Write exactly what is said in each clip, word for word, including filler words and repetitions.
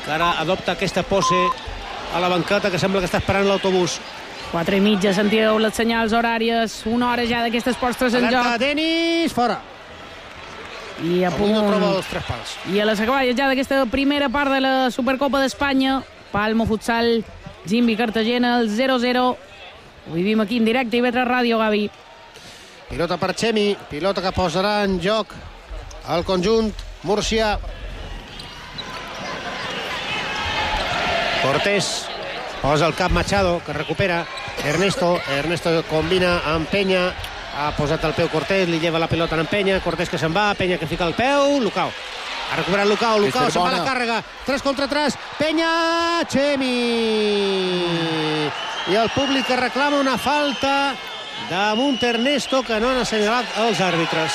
que ara adopta aquesta pose a la banqueta, que sembla que està esperant l'autobús. Quatre i mitja, sentiu les senyals horàries, una hora ja d'aquestes postres en Alerta, joc. Denis, fora. I a punt. No troba els tres pals. I a les acaballes ja d'aquesta primera part de la Supercopa d'Espanya. Palma Futsal, Gimbi Cartagena, el zero zero. Ho vivim aquí en directe i ve tres Ràdio, Gavi. Pilota per Xemi, pilota que posarà en joc el conjunt Múrcia. Cortés posa el cap Machado, que recupera Ernesto. Ernesto combina amb Penya. Ha posat el peu Cortés, li lleva la pilota en Penya. Cortés que se'n va, Penya que fica el peu. Lucao. Ha recuperat Lucao, Lucao se'n va a la càrrega. tres contra tres. Penya, Xemi. I el públic que reclama una falta damunt Ernesto, que no han assenyalat els àrbitres.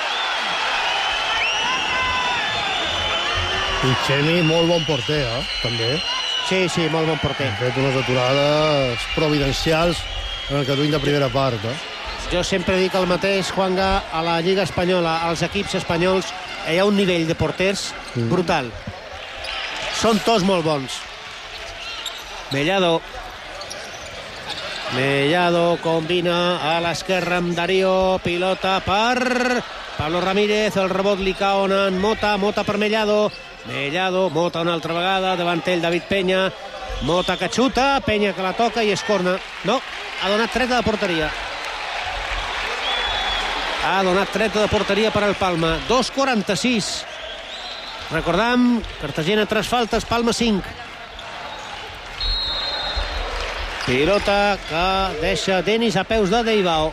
I Xemi, molt bon porter, eh? també. Sí, sí, molt bon porter. Ha fet unes aturades providencials en el Catuïn de primera part. Eh? Jo sempre dic el mateix, Juanga, a la Lliga Espanyola, als equips espanyols, hi ha un nivell de porters mm. brutal. Són tots molt bons. Mellado. Mellado combina a l'esquerra amb Darío. Pilota per Pablo Ramírez. El rebot li cau en Mota. Mota per Mellado. Mellado, Mota una altra vegada. Davant ell David Penya. Mota que xuta. Penya que la toca i es corna. No, ha donat treta de porteria. Ha donat treta de porteria per al Palma. dos quaranta-sis. Recordam, Cartagena tres faltes, Palma cinc. Pilota que deixa Denis a peus de Deibao.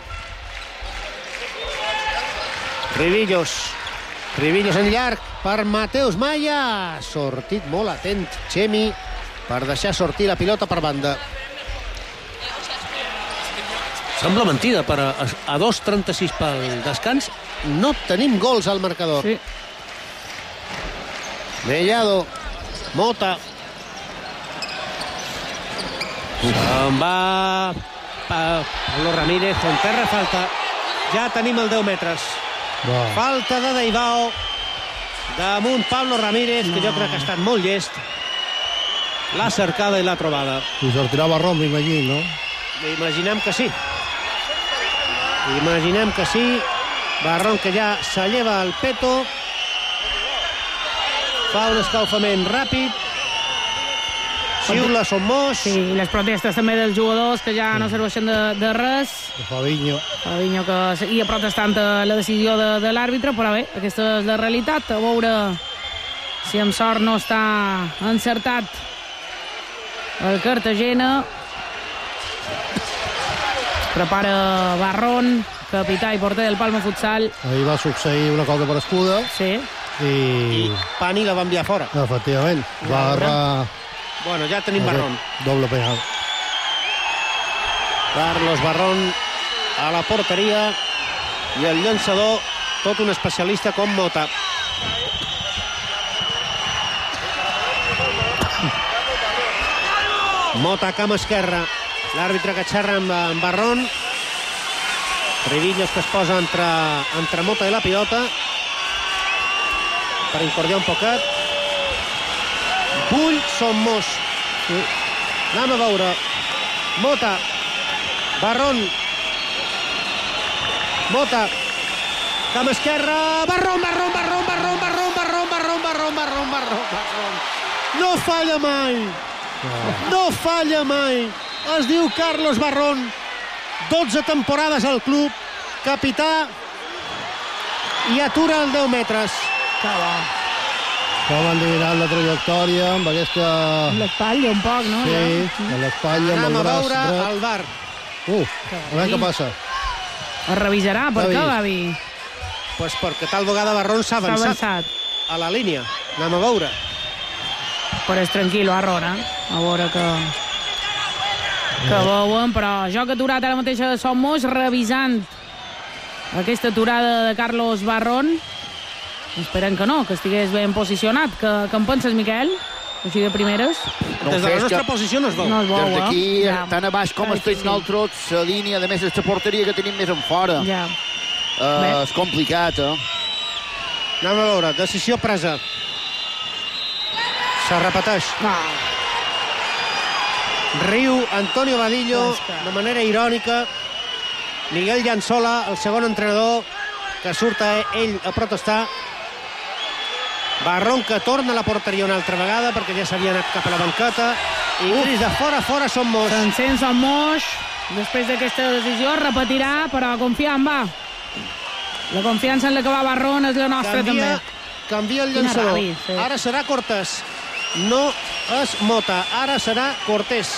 Rivillos. Rivillos en llarg per Mateus Maya. Sortit molt atent Xemi per deixar sortir la pilota per banda. Sembla mentida, però a, a dos trenta-sis pel descans no tenim gols al marcador. Sí. Mellado, Mota. Se'n va Pablo Ramírez, en terra, falta. Ja tenim el deu metres. Va. Falta de Deibao damunt Pablo Ramírez, que no. jo crec que ha estat molt llest. L'ha cercada i l'ha trobada. I sortirà Barron, m'imagino, no? Imaginem que sí. Imaginem que sí. Barron que ja s'alleva el peto. Fa un escalfament ràpid. Xiula Somos. Sí, i les protestes també dels jugadors que ja no serveixen de, de res. De Fabinho. Fabinho que seguia protestant la decisió de, de l'àrbitre, però bé, aquesta és la realitat. A veure si amb sort no està encertat el Cartagena. Prepara Barron, capità i porter del Palma Futsal. Ahir va succeir una cosa per Escuda. Sí. I... I Pani la va enviar fora. Efectivament. Va errar... Bueno, ja tenim Barron. Doble penal. Carlos Barron a la porteria i el llançador, tot un especialista com Mota. Mota cam esquerra. L'àrbitre que xerra amb, amb Barron. Rivillos que es posa entre, entre Mota i la pilota per incordiar un poquet. Bull Somos. Sí. Anem a veure. Mota. Barron. Mota. Cam esquerra. Barron, Barron, Barron, Barron, Barron, Barron, Barron, Barron, Barron, Barron, Barron. No falla mai. No falla mai. Es diu Carlos Barron. dotze temporades al club. Capità. I atura el deu metres. Que bo. Com han adivinat la trajectòria amb aquesta... Amb l'espatlla un poc, no? Sí, Ja. amb l'espatlla, amb Anem el a braç veure dret. el V A R. Uh, a veure què passa. Es revisarà, per Gavi. què, Gavi? Pues perquè tal vegada Barron s'ha S'ha avançat avançat. a la línia. Anem a veure. Però és tranquil·lo, Barron, eh? A veure que... que veuen, però joc aturat ara mateix a Somos, revisant aquesta aturada de Carlos Barron. Esperem que no, que estigués ben posicionat. Que, que en penses, Miquel? Així de primeres? No Des de la fes nostra que- posició no es veu. No es veu, Des d'aquí, eh? Ja. tan a baix com Ja, estem sí, sí. nosaltres, la línia, de més, és la porteria que tenim més en fora. Ja. Uh, Bé. és complicat, eh? Anem a veure. Decisió presa. Se repeteix. No. Riu Antonio Vadillo Oscar. de manera irònica. Miguel Llançola, el segon entrenador, que surt a ell a protestar. Barrón, que torna a la porteria una altra vegada perquè ja s'havia anat cap a la banqueta. I cris de fora, fora, Son Moix. S'encén Son Moix. Després d'aquesta decisió repetirà, però confiant, va. La confiança en la que va Barrón és la nostra, Canvia, també. canvia el Quina llançador. ràbia, sí. Ara serà Cortés. No és Mota, ara serà Cortés.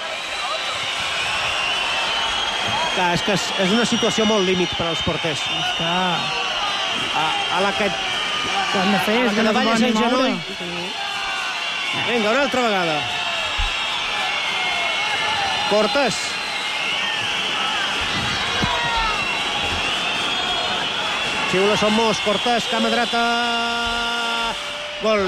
Clar, és que és, és una situació molt límit per als porters. És que... A, a la que... Què han de fer? a la És que que no davalles poden el ni moure. genoll. Vinga, una altra vegada. Cortés. Xiula Son Moix, Cortés, cama dreta... Gol.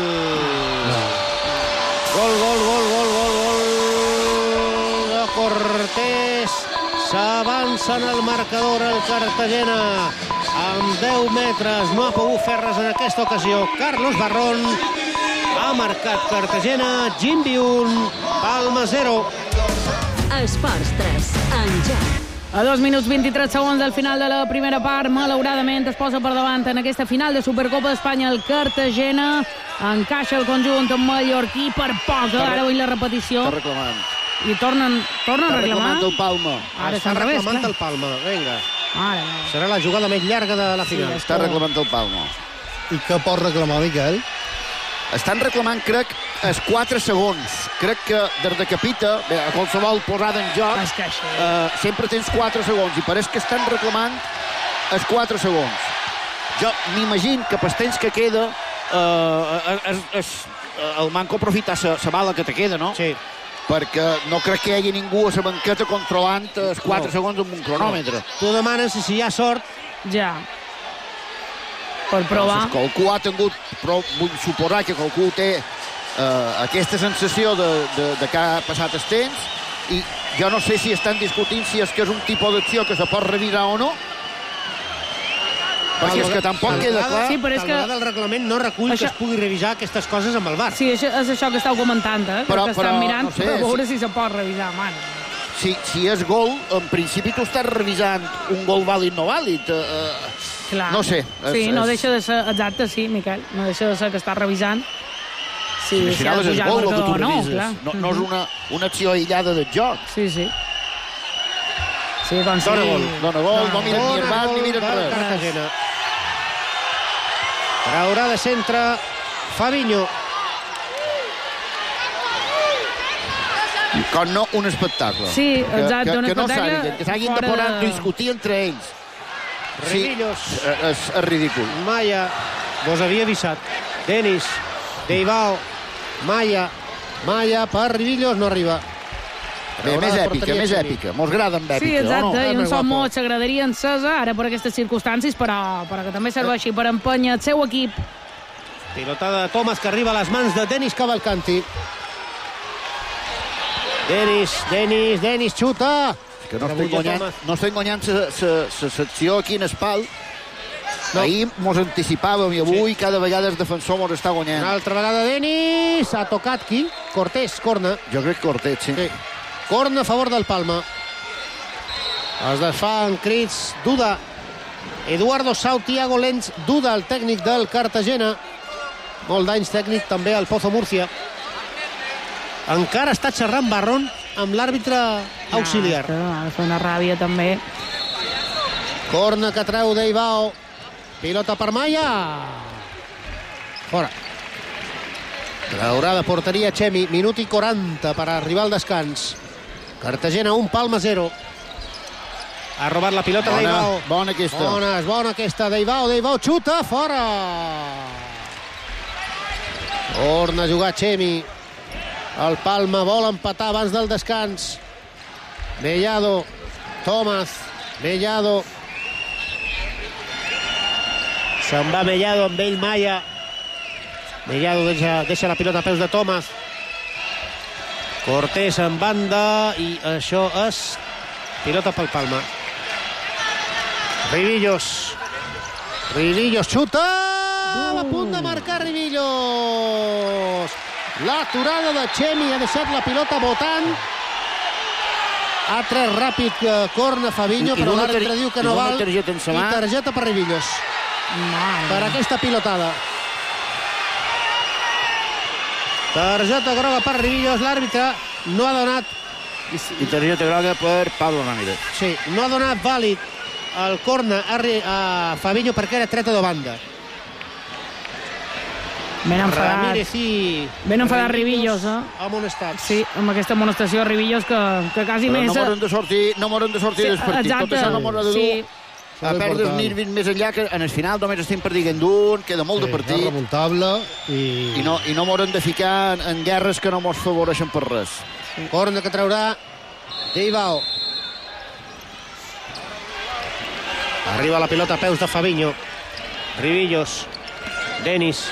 Gol, gol, gol, gol, gol, gol de Cortés. S'avança en el marcador el Cartagena. Amb deu metres no ha pogut fer res en aquesta ocasió. Carlos Barrón ha marcat Cartagena. Gimbi un, Palma zero. Esports tres, en joc. A dos minuts vint-i-tres segons del final de la primera part, malauradament es posa per davant en aquesta final de Supercopa d'Espanya el Cartagena. Encaixa el conjunt mallorquí per poc, ara vull la repetició. Està reclamant. I tornen, tornen a Està reclamar. reclamant el Palma. Ara Està està al revés, reclamant clar. el Palma. Vinga. Ara, no. Serà la jugada més llarga de la final. Sí, Està reclamant el Palma. I què pot reclamar, Miquel? Estan reclamant, crec, els quatre segons. Crec que des de que pita, bé, a qualsevol posada en joc, És que així. eh, sempre tens quatre segons, i pareix que estan reclamant els quatre segons. Jo m'imagino que pel temps que queda, eh, es, es, el manco aprofitar la, la bala que te queda, no? Sí. Perquè no crec que hi hagi ningú a la banqueta controlant els quatre No. segons amb un cronòmetre. Tu demanes si hi ha sort. Ja. Per provar. Doncs qualcú ha tingut, però vull suposar que qualcú té eh, aquesta sensació de, de, de que ha passat el temps, i jo no sé si estan discutint si és que és un tipus d'acció que se pot revisar o no, perquè és que tampoc Tal queda vegada- clar. Sí, però és tal que- vegada el reglament no recull Això- que es pugui revisar aquestes coses amb el V A R. Sí, això, és això que estàu comentant, eh? Però- que estan però, mirant no sé, per veure si- si se pot revisar, man. Si, si és gol, en principi tu estàs revisant un gol vàlid no vàlid. Eh, eh, Clar. No sé, Sí, és- no és- deixa de ser... Exacte, sí, Miquel. No deixa de ser que està revisant. Sí, si al si ha final de és el pujar el gol el que marcador tu o no, revises. clar. No, no és una, una acció aïllada del joc. Sí, sí. Sí, com si... Dona gol, dona gol, no mira ni Bona el bar ni gol mira del res. Cartagena. Traurà de centre Fabinho. Com no, un espectacle. Sí, exacte, que, un que, que no espectacle s'hagin, que s'hagin de fora posar de- a discutir entre ells. Rivillos. Sí, és, és ridícul. Maya. Vos havia avisat. Denis. Deibao. Maya. Maya per Rivillos. No arriba. Bé, Traurà més de èpica, porteria més Xavi. èpica. Mos agrada amb èpica, Sí, exacte, o no? i un Home, Son guapo. Moix s'agradaria encesa, ara per aquestes circumstàncies, però, però que també serveixi per empènyer el seu equip. Pilotada de Thomas que arriba a les mans de Denis Cavalcanti. Denis, Denis, Denis, xuta! Que no estem Rebutja guanyant, Thomas. no estem guanyant la secció aquí en Espal. No. Ahir mos anticipàvem i avui sí. cada vegada el defensor mos està guanyant. Una altra vegada Denis. Ha tocat qui? Cortés, corna. Jo crec que Cortés, sí. Sí. Corna a favor del Palma. Es desfan crits. Duda. Eduardo Sau, Tiago Lenz. Duda, el tècnic del Cartagena. Molt d'anys tècnic també al Pozo Múrcia. Encara està xerrant Barrón amb l'àrbitre auxiliar. Ah, ha de fer una ràbia, també. Corna que treu Deibao. Pilota per Maya. Fora. Traurà de porteria Chemi. Minut i quaranta per arribar al descans. Cartagena un, Palma zero. Ha robat la pilota Bona, Deibao. bona aquesta. Bona, és bona aquesta. Deibao, Deibao xuta, fora. Torna a jugar Chemi. El Palma vol empatar abans del descans. Mellado. Tomás. Mellado. Se'n va Mellado amb ell Maya. Mellado deixa, deixa la pilota a peus de Tomás. Cortés en banda i això és pilota pel Palma. Rivillos. Rivillos xuta! A punt de marcar Rivillos. L'aturada de Chemi ha deixat la pilota botant. Ha tret ràpid eh, corna Fabinho, I- i però dona l'àrbitre tar- diu que i no dona val. targeta en sa I mà. targeta per Rivillos. Per aquesta pilotada. Targeta groga per Rivillos. L'àrbitre no ha donat... I targeta groga per Pablo Ramírez. Sí, no ha donat vàlid el corna a, Ri- a Fabinho perquè era treta de banda. Ben enfadat. Ramírez i... Ben enfadat Rivillos, eh? Amonestats. Sí, amb aquesta amonestació Rivillos que, que quasi Però més... no moren de sortir, no moren de sortir Sí, del partit. exacte, Tot això no moren de dur. sí. A perdre els nervis més enllà, que en el final només estem perdent d'un, queda molt Sí, de partit. és remuntable i... I no, I no moren de ficar en, en guerres que no mos favoreixen per res. Corna que traurà Deibao. Arriba la pilota a peus de Fabinho. Rivillos. Denis.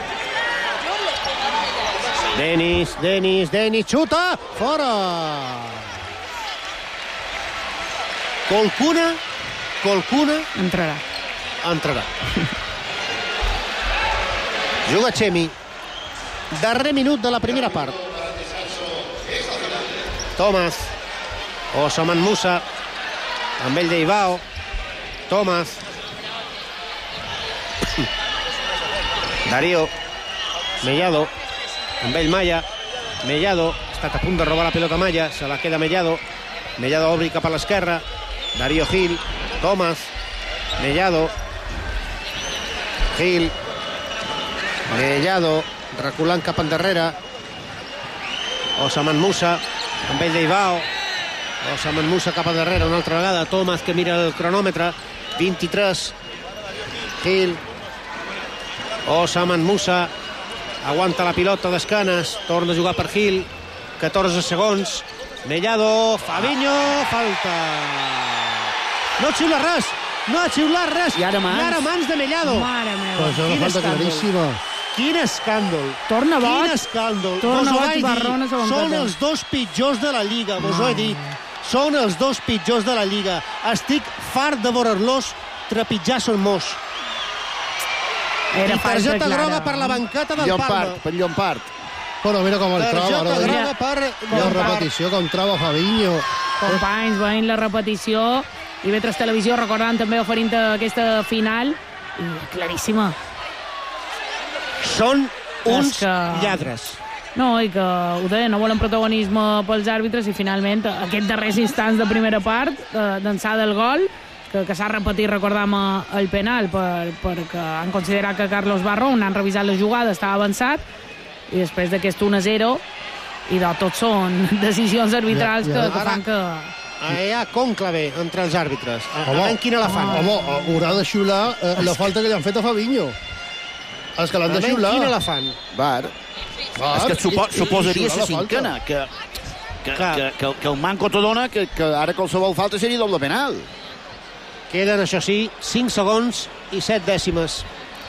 Denis, Denis, Denis, xuta! Fora! Colcuna, Colcuna Entrarà. entrarà. Juga Chemi. Darrer minut de la primera part. Tomàs. Osaman Musa. Amb ell Deibao. Tomàs. Darío. Mellado. Amb ell Maya. Mellado. Ha estat a punt de robar la pilota Maya. Se la queda Mellado. Mellado obri cap a l'esquerra. Darío Gil. Tomàs. Mellado. Gil. Mellado. Reculant cap endarrere. Osaman Musa. Amb ell Deibao. Osaman Musa cap a darrere una altra vegada. Tomàs que mira el cronòmetre. vint-i-tres. Gil. Osaman Musa. Aguanta la pilota d'escanes. Torna a jugar per Gil. catorze segons. Mellado. Fabinho. Falta. No ha xiulat res. No ha xiulat res. I ara mans. I ara mans de Mellado. Mare Però meva. això és Quin una falta escàndol. claríssima. Quin escàndol. Torna Quin boig. escàndol. Torna Vos ho boig, vaig dir. Barrona, segons Són que- els dos pitjors de la Lliga. Vos ho he dit. Són els dos pitjors de la Lliga. Estic fart de veure-los trepitjar son mos. Era I falta targeta clara. groga per la bancata del Llompart, Palma. per Llompart. Però mira com el troba. Targeta Ara, groga mira, per la Llompart. repetició com troba Fabinho. Companys, veient la repetició. I B tres Televisió recordant també oferint aquesta final. I claríssima. Són uns És que- lladres. No, i que ho deia, no volen protagonisme pels àrbitres i finalment aquests darrers instants de primera part eh, d'ençà del gol que, que s'ha repetit, recordam, eh, el penal per, perquè han considerat que Carlos Barrón, han revisat la jugada, estava avançat i després d'aquest un a zero i de tot són decisions arbitrals Ja, ja. que, que fan que... Hi ha conclave entre els àrbitres. A, a Home, veure quina la fan. Home, haurà de xiular eh, la falta que li han fet a Fabinho. Els que A l'han de veure xiular. quina la fan. Var. Var, És que supo, i- i- suposaria i xiular ser la falta. cinquena, que, que, Clar. que, que, que el manco te dona que, que ara qualsevol falta seria doble penal. Queden, això sí, cinc segons i set dècimes.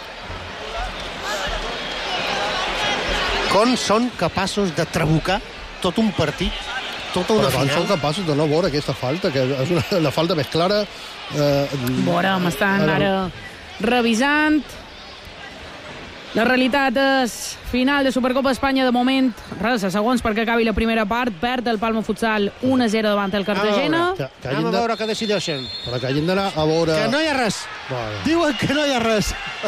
Com són capaços de trabucar tot un partit, tota una Però quan són final? capaços de no veure aquesta falta, que és una, la falta més clara... Eh, Veurem, estan ara revisant. La realitat és final de Supercopa Espanya de moment. Res, a segons perquè acabi la primera part. Perd el Palma Futsal un a zero davant el Cartagena. que, que Anem hagin a de, veure què decideixen. però que hagin d'anar a veure... Que no hi ha res. Bueno. Diuen que no hi ha res.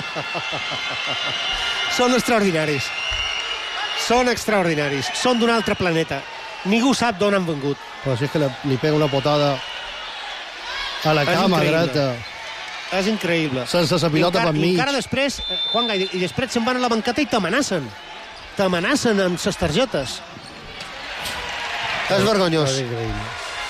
Són extraordinaris. Són extraordinaris. Són d'un altre planeta. Ningú sap d'on han vengut. Però si és que li, li pega una potada a la És cama increïble. dreta, És increïble. sense la pilota I encara, per i mig. encara després, eh, Juan Gai, i després se'n van a la banqueta i t'amenacen. T'amenacen amb ses targetes. És vergonyós. És increïble.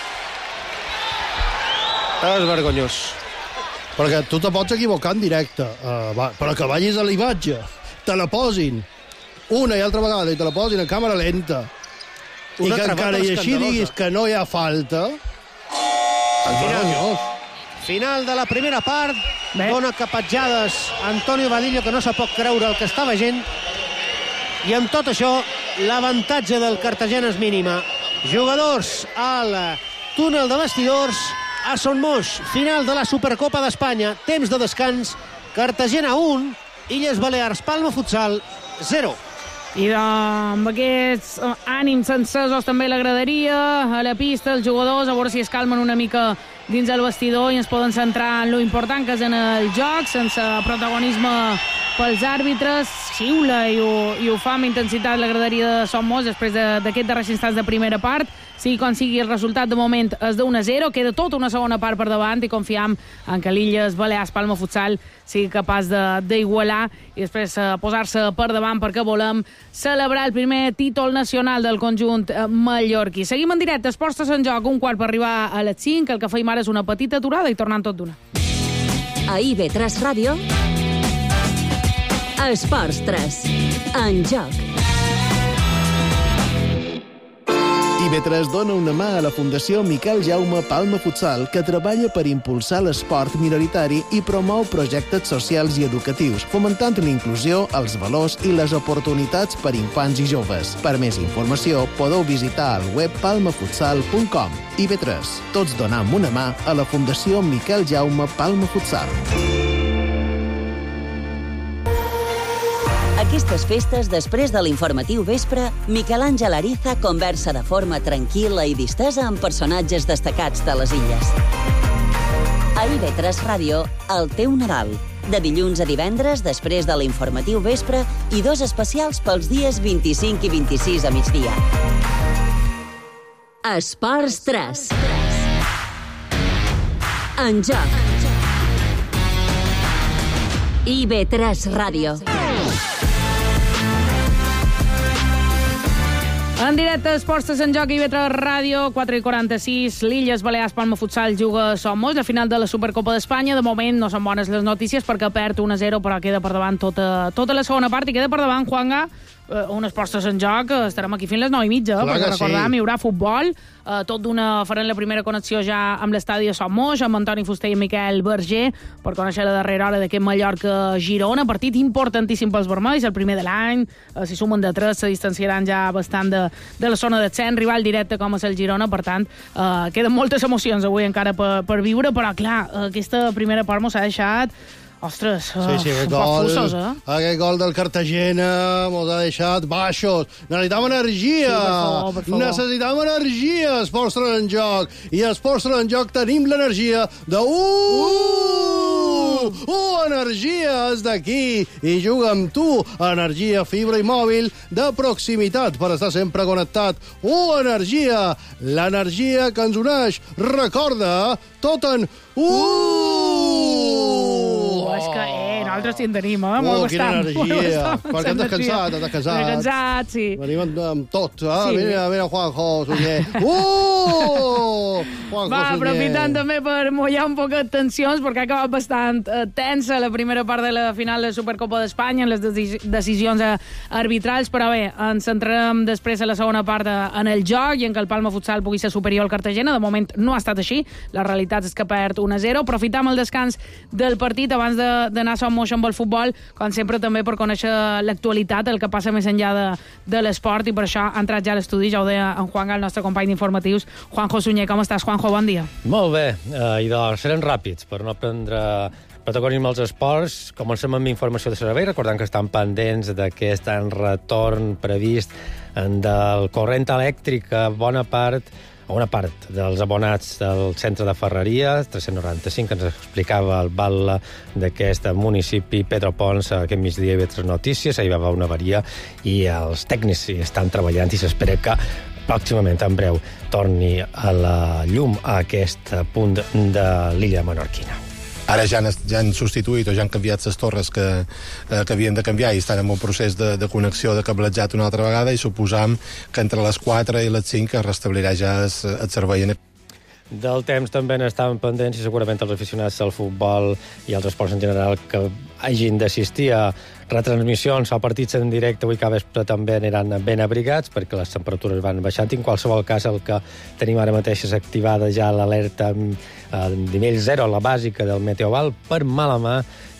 És vergonyós. Perquè tu te pots equivocar en directe, uh, va, però que vagis a la imatge, te la posin una i altra vegada i te la posin en càmera lenta Una i que altra encara vegada i així escandalosa. diguis que no hi ha falta, és vergonyós. Final de la primera part. Bé. Dona capatjades Antonio Vadillo, que no se pot creure el que està veient. I amb tot això, l'avantatge del Cartagena és mínima. Jugadors al túnel de vestidors a Son Moix. Final de la Supercopa d'Espanya. Temps de descans. Cartagena un, Illes Balears, Palma Futsal zero. I amb aquests ànims encesos també l'agradaria a la pista els jugadors, a veure si es calmen una mica dins el vestidor i ens poden centrar en lo important que és en el joc, sense protagonisme pels àrbitres. Xiula i ho, i ho fa amb intensitat l'agradaria de Somos després d'aquests darrers instants de primera part. Sigui com sigui, el resultat de moment és d'un a zero, queda tota una segona part per davant i confiam en que l'Illes Balears Palma Futsal sigui capaç d'igualar i després eh, posar-se per davant perquè volem celebrar el primer títol nacional del conjunt eh, mallorquí. Seguim en directe, Esports tres en joc, un quart per arribar a les cinc, el que feim ara és una petita aturada i tornant tot d'una. A I B tres Ràdio, Esports tres en joc. I B tres dona una mà a la Fundació Miquel Jaume Palma Futsal, que treballa per impulsar l'esport minoritari i promou projectes socials i educatius, fomentant l'inclusió, els valors i les oportunitats per infants i joves. Per més informació, podeu visitar el web palmafutsal punt com. I B tres, tots donam una mà a la Fundació Miquel Jaume Palma Futsal. Aquestes festes, després de l'informatiu vespre, Miquel Àngel Ariza conversa de forma tranquil·la i distesa amb personatges destacats de les illes. A I B tres Ràdio, el teu Nadal. De dilluns a divendres, després de l'informatiu vespre, i dos especials pels dies vint-i-cinc i vint-i-sis a migdia. Esports tres. En joc. I B tres Ràdio. En directe, Esports tres en joc, I B tres Ràdio, quatre i quaranta-sis, l'Illes Balears Palma Futsal juga a Somos, la final de la Supercopa d'Espanya. De moment no són bones les notícies perquè perd un a zero, però queda per davant tota, tota la segona part i queda per davant, Juanga, eh, un Esports tres en joc. Estarem aquí fins les nou i mitja, Clar perquè recordem, sí. hi haurà futbol. Eh, tot d'una farem la primera connexió ja amb l'estadi de Somos, amb Antoni Fuster i Miquel Berger, per conèixer la darrera hora d'aquest Mallorca-Girona. Partit importantíssim pels vermells, el primer de l'any. Eh, si sumen de tres, se distanciaran ja bastant de, de la zona d'ascens, rival directe com és el Girona. Per tant, eh, queden moltes emocions avui encara per, per viure, però clar, aquesta primera part mos ha deixat... Ostres, Sí, sí, aquest un poc gol, fusos, eh? aquest gol del Cartagena mos ha deixat baixos. Necessitam energia. Sí, per favor, per favor. Necessitam energia, Esports tres en joc. I a Esports tres en joc tenim l'energia de... Uh! Uh! Energia és d'aquí. I juga amb tu. Energia, fibra i mòbil de proximitat per estar sempre connectat. Uh! Energia. L'energia que ens uneix. Recorda, tot en... Uh! És que, eh, nosaltres sí en tenim, eh? Oh, Molt quina bastant, energia. molt bastant, Perquè hem energia. descansat, hem descansat. Hem descansat, sí. Venim amb, amb tot, eh? Sí. Mira, mira, Juanjo, Sunyer. Uh! Juanjo, Va, Sunyer. aprofitant també per mullar un poc de tensions, perquè ha acabat bastant eh, tensa la primera part de la final de Supercopa d'Espanya, en les deci decisions eh, arbitrals, però bé, ens centrarem després a la segona part de, en el joc i en que el Palma Futsal pugui ser superior al Cartagena. De moment no ha estat així, la realitat és que perd un a zero. Aprofitam el descans del partit abans d'anar a Somos amb el futbol, com sempre també per conèixer l'actualitat, el que passa més enllà de, de l'esport, i per això ha entrat ja a l'estudi, ja ho deia en Juanga, el nostre company d'informatius, Juanjo Sunyer. Com estàs, Juanjo? Bon dia. Molt bé, uh, i doncs serem ràpids per no prendre protagonisme als esports. Comencem amb informació de servei, recordant que estan pendents d'aquest retorn previst del corrent elèctric a bona part a una part dels abonats del centre de Ferreria, tres-cents noranta-cinc, que ens explicava el batlle d'aquest municipi, Pedro Pons, aquest migdia i vetres notícies. Ahir va haver una avaria i els tècnics hi estan treballant i s'espera que pròximament, en breu, torni a la llum a aquest punt de l'illa menorquina. Ara ja han, ja han substituït o ja han canviat les torres que, eh, que havien de canviar i estan en un procés de, de connexió de cablejat una altra vegada, i suposam que entre les quatre i les cinc es restablirà ja el, el servei en... Del temps també n'estaven pendents i segurament els aficionats al futbol i als esports en general que hagin d'assistir a retransmissions o partits en directe avui que vespre també aniran ben abrigats perquè les temperatures van baixant. En qualsevol cas, el que tenim ara mateix és activada ja l'alerta a nivell zero, la bàsica del Meteoval, per mala mà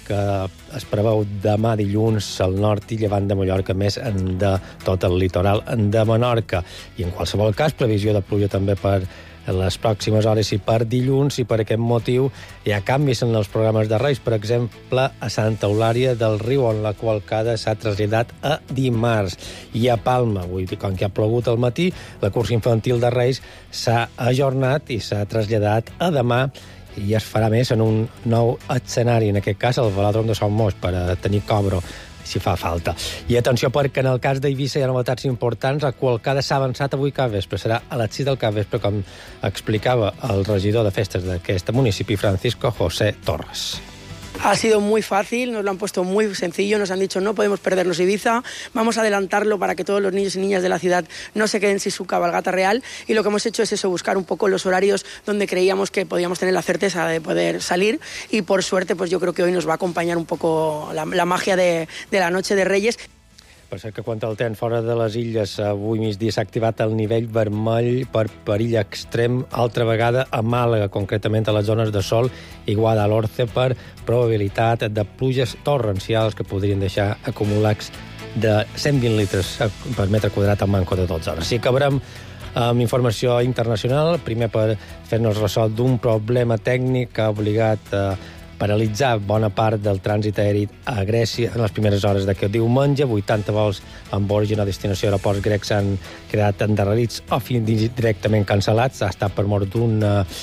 que es preveu demà dilluns al nord i llevant de Mallorca, més de tot el litoral de Menorca. I en qualsevol cas, previsió de pluja també per les pròximes hores i per dilluns, i per aquest motiu hi ha canvis en els programes de Reis. Per exemple, a Santa Eulària del Riu, on la qualcada s'ha traslladat a dimarts. I a Palma, avui, com que ha plogut al matí, la cursa infantil de Reis s'ha ajornat i s'ha traslladat a demà, i es farà més en un nou escenari, en aquest cas el velòdrom de Son Moix, per a tenir cobro si fa falta. I atenció, perquè en el cas d'Eivissa hi ha novetats importants. La qualcada s'ha avançat avui cap vespre, serà a les sis del cap vespre, com explicava el regidor de festes d'aquest municipi, Francisco José Torres. Ha sido muy fácil, nos lo han puesto muy sencillo, nos han dicho no podemos perdernos Ibiza, vamos a adelantarlo para que todos los niños y niñas de la ciudad no se queden sin su cabalgata real, y lo que hemos hecho es eso, buscar un poco los horarios donde creíamos que podíamos tener la certeza de poder salir, y por suerte pues yo creo que hoy nos va a acompañar un poco la, la magia de, de la Noche de Reyes. Per cert que quant al temps fora de les illes, avui migdia s'ha activat el nivell vermell per perill extrem, altra vegada a Màlaga, concretament a les zones de Sol i Guadalhorce, per probabilitat de pluges torrencials que podrien deixar acumulats de cent vint litres per metre quadrat al manco de dotze hores. Si acabarem amb informació internacional, primer per fer-nos ressò d'un problema tècnic que ha obligat a paralitzar bona part del trànsit aeri a Grècia en les primeres hores d'aquest diumenge. vuitanta vols amb origen a destinació aeroports grecs han quedat endarrerits o fins directament cancel·lats. Ha estat per mort d'un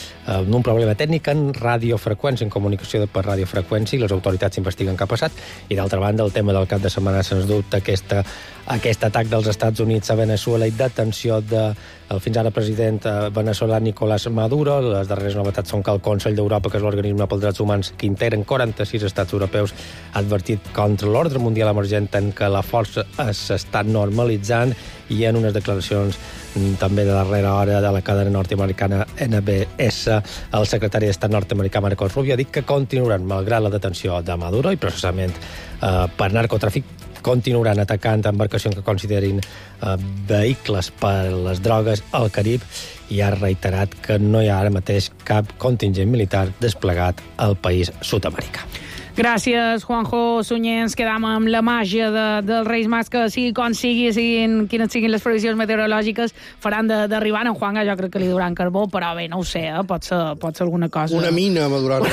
un problema tècnic en radiofreqüència, en comunicació per radiofreqüència, i les autoritats investiguen què ha passat. I d'altra banda, el tema del cap de setmana, sens dubte, aquesta, aquest atac dels Estats Units a Veneçuela i detenció del de fins ara president veneçolà Nicolás Maduro. Les darreres novetats són que el Consell d'Europa, que és l'organisme pels drets humans que integren quaranta-sis estats europeus, ha advertit contra l'ordre mundial emergent en què la força s'està normalitzant, i en unes declaracions també de darrera hora de la cadena nord-americana N B S, el secretari d'Estat nord-americà Marcos Rubio ha dit que continuaran, malgrat la detenció de Maduro i processament eh, per narcotràfic, continuaran atacant embarcacions que considerin eh, vehicles per les drogues al Carib, i ha reiterat que no hi ha ara mateix cap contingent militar desplegat al país sud-americà. Gràcies, Juanjo Sunyer. Ens quedam amb la màgia de, dels Reis Mags, que sigui com sigui, siguin, quines siguin les previsions meteorològiques, faran d'arribar. En Juanga jo crec que li duran carbó, però bé, no ho sé, eh? pot, ser, pot ser alguna cosa. Una mina m'ha durat.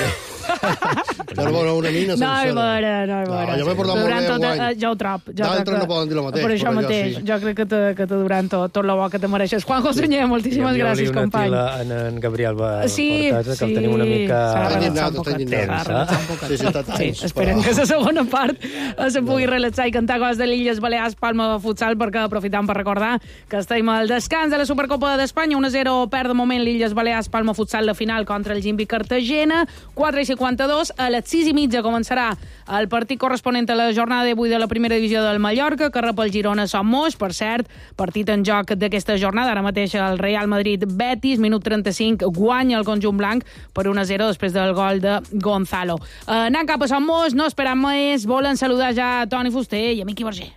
Carbó, no, una mina sencera. No, i veure, no, i veure. No, jo m'he portat molt bé tot, guany. Uh, jo ho trob. D'altres no poden dir el mateix. Per això mateix, sí. Jo crec que te, que te duran tot, tot el bo que te mereixes. Juanjo Sunyer, moltíssimes sí, gràcies, company. En, en Gabriel Fortesa, sí, que sí, el tenim una mica... Sí, sí, està Sí, esperem que la segona part se pugui relaxar i cantar coses de l'Illes Balears, Palma Futsal, perquè aprofitam per recordar que estem al descans de la Supercopa d'Espanya. un a zero perd de moment l'Illes Balears, Palma Futsal, la final contra el Gimbi Cartagena. quatre i cinquanta-dos, a les sis i mitja començarà el partit corresponent a la jornada d'avui de la primera divisió del Mallorca, que rep el Girona Son Moix. Per cert, partit en joc d'aquesta jornada, ara mateix el Real Madrid Betis, minut trenta-cinc, guanya el conjunt blanc per un a zero després del gol de Gonzalo. Uh, anant cap a Son Moix, no esperant més, volen saludar ja a Toni Fuster i a Miqui Verger.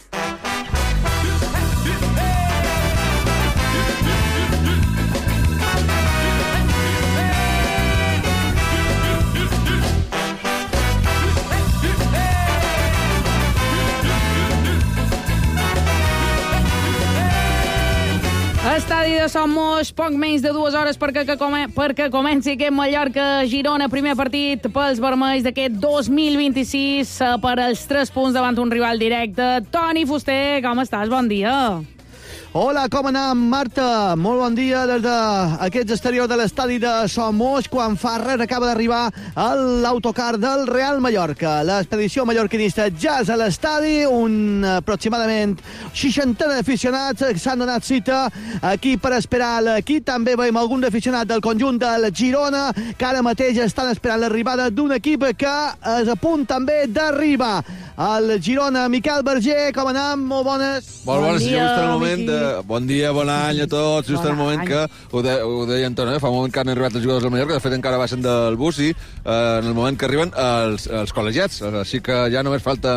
Estadi de Son Moix, poc menys de dues hores perquè, que come, perquè comenci aquest Mallorca-Girona, primer partit pels vermells d'aquest dos mil vint-i-sis, per als tres punts davant un rival directe. Toni Fuster, com estàs? Bon dia. Hola, com anem, Marta? Molt bon dia des d'aquests exteriors de l'estadi de Son Moix, quan fa res acaba d'arribar l'autocar del Real Mallorca. L'expedició mallorquinista ja és a l'estadi, un aproximadament seixantena d'aficionats s'han donat cita aquí per esperar l'equip. També veiem algun aficionat del conjunt del Girona, que ara mateix estan esperant l'arribada d'un equip que és a punt també d'arribar. El Girona, Miquel Verger, com anem? Molt bones. Molt bones, bon dia, just el moment de... Bon dia, bon any a tots. Just bon el moment any. que, ho, de, ho deia Antoni, eh? Fa un moment que han arribat els jugadors del Mallorca, de fet encara baixen del bus i eh, en el moment que arriben els, els col·legiats. Així que ja només falta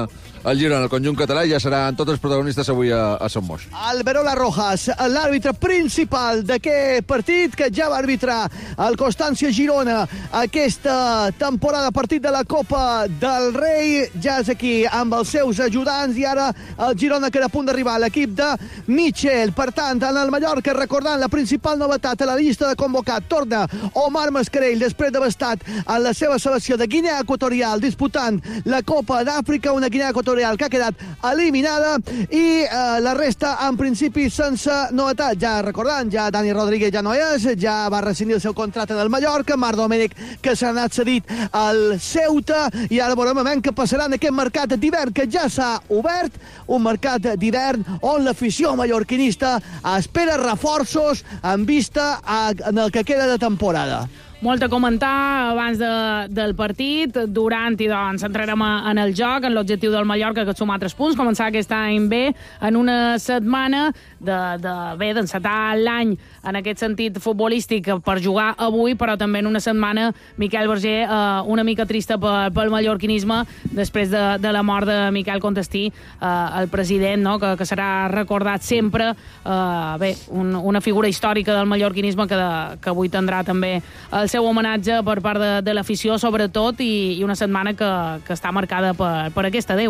el Girona, el conjunt català, ja seran tots els protagonistes avui a, a Sant Moix. Alberola Rojas, l'àrbitre principal d'aquest partit, que ja va arbitrar el Constància Girona aquesta temporada, partit de la Copa del Rei, ja és aquí amb els seus ajudants, i ara el Girona queda a punt d'arribar a l'equip de Michel. Per tant, en el Mallorca, recordant la principal novetat a la llista de convocat, torna Omar Mascarell, després d'haver estat en la seva selecció de Guinea Equatorial disputant la Copa d'Àfrica, una Guinea Equatorial que ha quedat eliminada, i eh, la resta en principi sense novetat. Ja recordant, ja Dani Rodríguez ja no és, ja va rescindir el seu contracte en el Mallorca, Marc Domènech que s'ha anat cedit al Ceuta, i ara veurem què passarà en aquest mercat d'hivern que ja s'ha obert, un mercat d'hivern on l'afició mallorquinista espera reforços en vista a, en el que queda de temporada. Molt a comentar abans de, del partit, durant i doncs entrarem en el joc, en l'objectiu del Mallorca, que és sumar tres punts, començar aquest any bé, en una setmana de, de bé, d'encetar l'any en aquest sentit futbolístic per jugar avui, però també en una setmana, Miquel Berger, eh, una mica trista pel, pel mallorquinisme, després de, de la mort de Miquel Contestí, eh, el president, no?, que, que serà recordat sempre, eh, bé, un, una figura històrica del mallorquinisme que, de, que avui tindrà també el seu homenatge per part de, de l'afició, sobretot, i, i una setmana que, que està marcada per, per aquest adeu.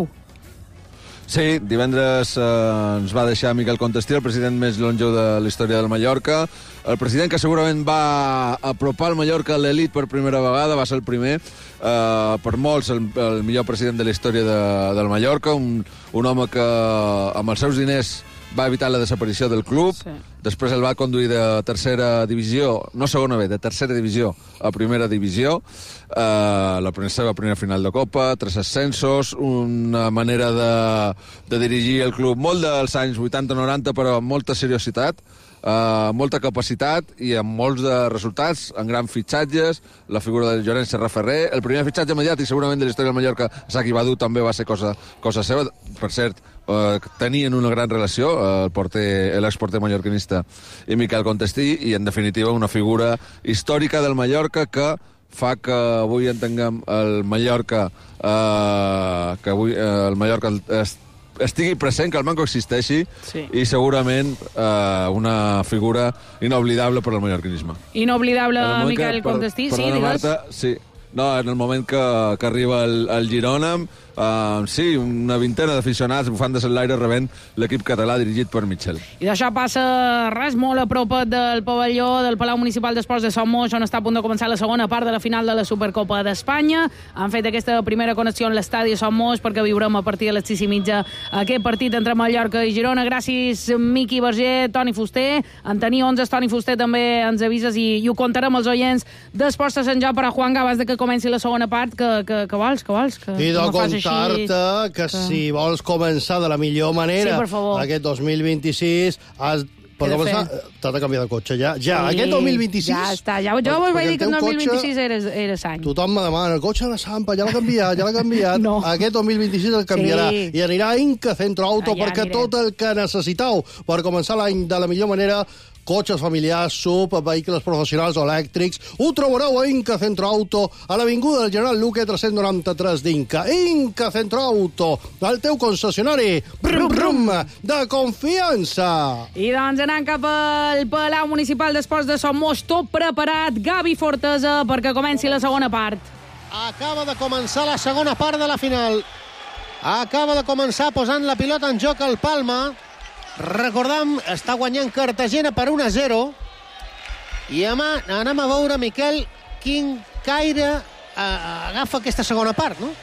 Sí, divendres eh, ens va deixar Miquel Contestí, el president més longeu de la història del Mallorca, el president que segurament va apropar el Mallorca a l'elit per primera vegada, va ser el primer, eh, per molts el, el millor president de la història de, del Mallorca, un, un home que amb els seus diners va evitar la desaparició del club, sí. Després el va conduir de tercera divisió, no segona B, de tercera divisió a primera divisió, eh, la seva primera final de Copa, tres ascensos, una manera de, de dirigir el club molt dels anys vuitanta noranta, però amb molta seriositat, Uh, molta capacitat i amb molts de resultats, en grans fitxatges, la figura de Llorenç Serra Ferrer, el primer fitxatge mediàtic segurament de la història del Mallorca, Saki Badu, també va ser cosa, cosa seva, per cert, uh, tenien una gran relació, uh, el porter, l'exporter mallorquinista i Miquel Contestí, i en definitiva una figura històrica del Mallorca que fa que avui entenguem el Mallorca, uh, que avui uh, el Mallorca es estigui present, que el Manco existeixi, sí. I segurament eh, una figura inoblidable per al mallorquinisme. Inoblidable, Miquel Contestí, sí, digues. Marta, sí. No, en el moment que, que arriba el, el Girona, uh, sí, una vintena d'aficionats bufant de l'aire rebent l'equip català dirigit per Michel. I d'això passa res, molt a prop del pavelló del Palau Municipal d'Esports de Sant Moix, on està a punt de començar la segona part de la final de la Supercopa d'Espanya. Han fet aquesta primera connexió en l'estadi de Sant Moix perquè viurem a partir de les sis i mitja aquest partit entre Mallorca i Girona. Gràcies, Miqui Berger, Toni Fuster. En tenir onze, Toni Fuster també ens avises i, i ho contarem als oients d'Esports de Sant Joan, però Juan, abans de que comenci la segona part, que, que, que vols, que vols? Que I de contar-te que, que si vols començar de la millor manera sí, aquest dos mil vint-i-sis has per començar, t'has de canviar de cotxe ja. Ja, sí, aquest dos mil vint-i-sis... Ja està, ja, jo vos vaig dir que el dos mil vint-i-sis era, era l'any. Tothom me demana, el cotxe de la Sampa, ja l'ha canviat, ja l'ha canviat. No. Aquest dos mil vint-i-sis el canviarà. Sí. I anirà a Inca Centro Auto allà perquè anirem. Tot el que necessiteu per començar l'any de la millor manera, cotxes familiars, sub, vehicles professionals o elèctrics, ho trobareu a Inca Centro Auto, a l'Avinguda del General Luque tres-cents noranta-tres d'Inca. Inca Centro Auto, el teu concessionari, brum, brum, de confiança. I doncs anant cap al Palau Municipal d'Esports de Sant Moix, tot preparat, Gavi Fortesa, perquè comenci la segona part. Acaba de començar la segona part de la final. Acaba de començar posant la pilota en joc al Palma. Recordam, està guanyant Cartagena per un a zero. I demà anem a veure, Miquel, quin caire eh, agafa aquesta segona part, no?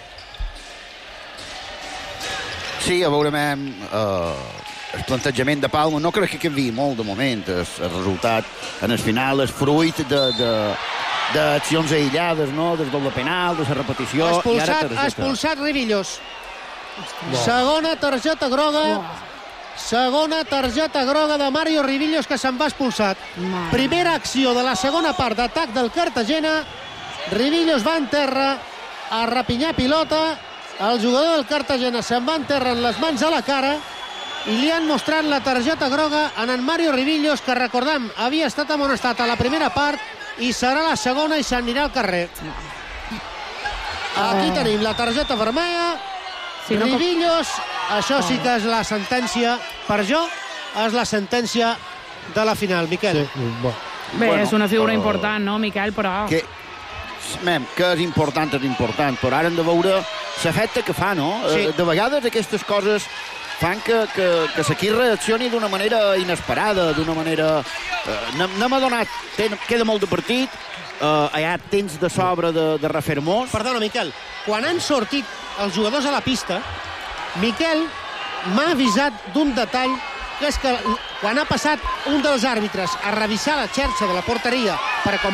Sí, a veure eh, el plantejament de Palma. No crec que canviï molt de moment. El, el resultat en el final és fruit de... de... d'accions aïllades, no? Del doble penal, de la repetició... Expulsat, i ara expulsat Rivillos. Wow. Segona targeta groga... Wow. Segona targeta groga de Mario Rivillos, que se'n va expulsat. Man. Primera acció de la segona part d'atac del Cartagena. Rivillos va en terra a rapinyar pilota. El jugador del Cartagena se'n va en terra amb les mans a la cara i li han mostrat la targeta groga en en Mario Rivillos, que recordem havia estat amonestat a la primera part i serà la segona i s'anirà al carrer. Aquí tenim la targeta vermella. Si no, Ribillos, això sí que és la sentència, per jo, és la sentència de la final, Miquel. Sí, bo. Bé, Bueno, és una figura però- important, no, Miquel, però... Que, mem, que és important, és important, però ara hem de veure l'efecte que fa, no? Sí. Eh, De vegades aquestes coses fan que, que, que l'equip reaccioni d'una manera inesperada, d'una manera... Eh, no no m'ha donat... Ten, queda molt de partit, eh, hi ha temps de sobre de, de refer-mos. Perdona, Miquel, quan han sortit els jugadors a la pista, Miquel m'ha avisat d'un detall, que és que quan ha passat un dels àrbitres a revisar la xerxa de la porteria per